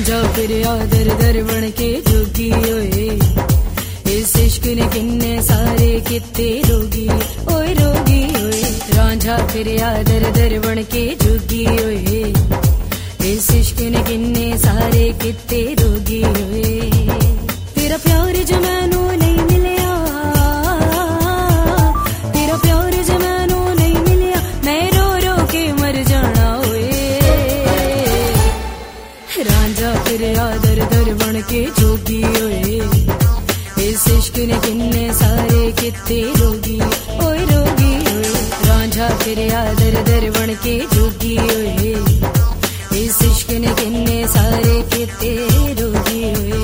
रांझा फिरया दर दर बन के जोगी ओए, इस इश्क ने किन्ने सारे किते रोगी ओए रोगी ओए। रांझा फिरया दर दर बन के जोगी ओए, इस इश्क ने किन्ने सारे किते रोगी ओए। तेरा प्यार जो मैनू नहीं मिलिया, तेरा प्यार जो मैनू नहीं मिलिया, मैं रो रो के मर जाना ओए। रांझा फिरया दर दर बन के जोगी ओए, इस इश्क ने किन्ने सारे किते रोगी ओए रोगी ओए। रांझा फिरया दर दर बन के जोगी ओए, इस इश्क ने किन्ने सारे किते रोगी ओए।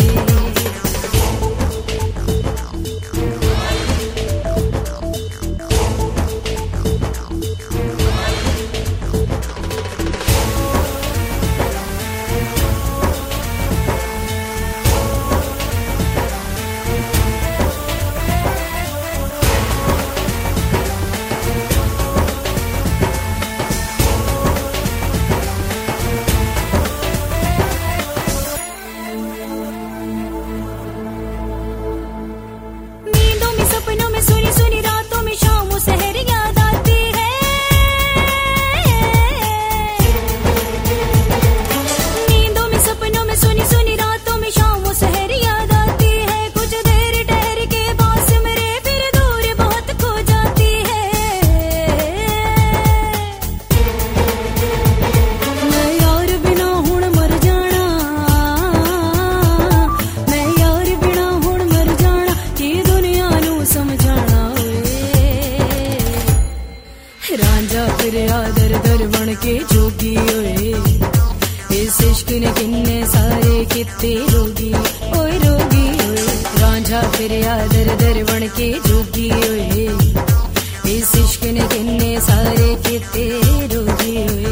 रांझा फिरया दर दर बन के जोगी ओए, इस इश्क ने किन्ने सारे किते रोगी ओए रोगी ओए। रांझा फिरया दर दर बन के जोगी ओए, इस इश्क ने किन्ने सारे किते रोगी ओए।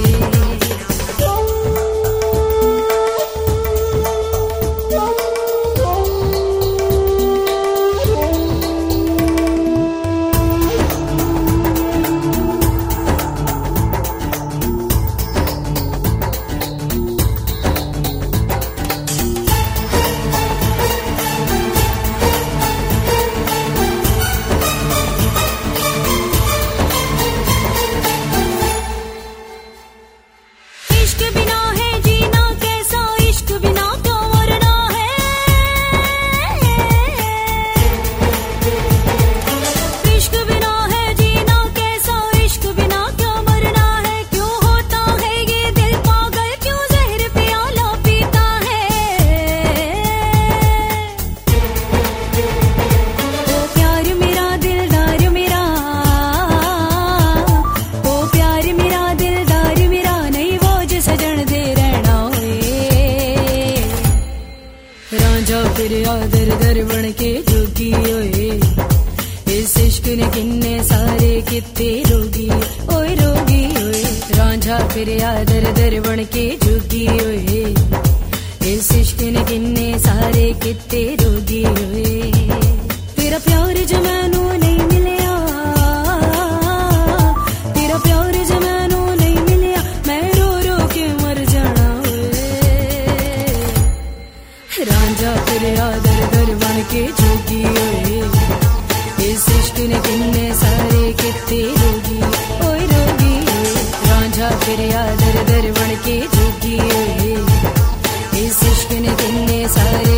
रांझा फिरया दर दर बन के जोगी ओए, इस इश्क ने किन्ने सारे किते रोगी ओए रोगी ओए। रांझा फिरया दर दर बन के जोगी ओए, इस इश्क ने किन्ने सारे किते रोगी ओए। तेरा प्यार जो मैनू नहीं मिलिया, तेरा प्यार जो मैनू नहीं मिलिया, मैं रो रो के मर जाना ओए। रांझा फिरया दर दर बन के जोगी ओए, इस इश्क ने किन्ने सारे किते रोगी ओए रोगी ओए। रांझा फिरया दर दर बन के जोगी ओए, इस इश्क ने किन्ने सारे